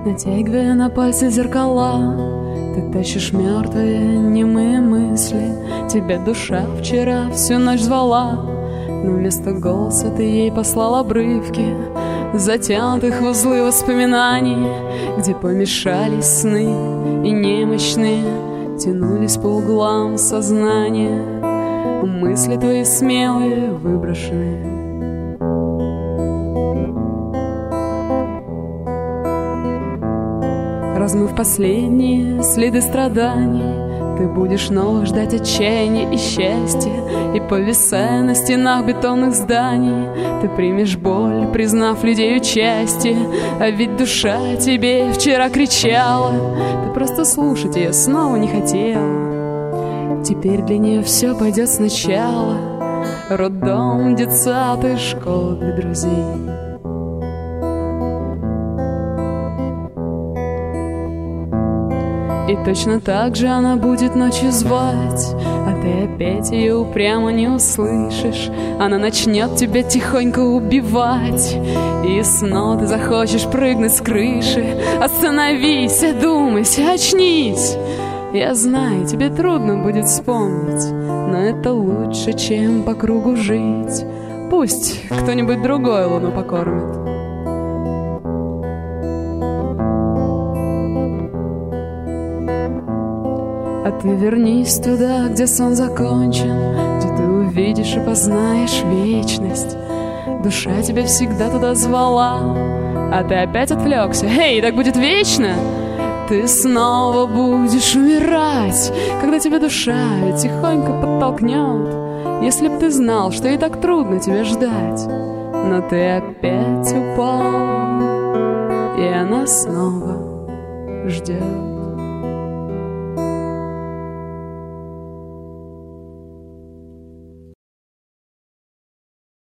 Натягивая на пальцы зеркала, ты тащишь мертвые немые мысли. Тебя душа вчера всю ночь звала, но вместо голоса ты ей послал обрывки затянутых в узлы воспоминаний, где помешались сны и немощные тянулись по углам сознания. Мысли твои смелые выброшены. Размыв последние следы страданий, ты будешь новых ждать отчаяния и счастья. И повисая на стенах бетонных зданий, ты примешь боль, признав людей участие. А ведь душа тебе вчера кричала, ты просто слушать ее снова не хотела. Теперь для нее все пойдет сначала: роддом, детсад и школа для друзей. И точно так же она будет ночью звать, а ты опять ее упрямо не услышишь. Она начнет тебя тихонько убивать, и снова ты захочешь прыгнуть с крыши. Остановись, одумайся, очнись. Я знаю, тебе трудно будет вспомнить, но это лучше, чем по кругу жить. Пусть кто-нибудь другой луну покормит. А ты вернись туда, где сон закончен, где ты увидишь и познаешь вечность. Душа тебя всегда туда звала, а ты опять отвлекся. Эй, так будет вечно? Ты снова будешь умирать, когда тебя душа тихонько подтолкнет. Если б ты знал, что и так трудно тебя ждать, но ты опять упал, и она снова ждет.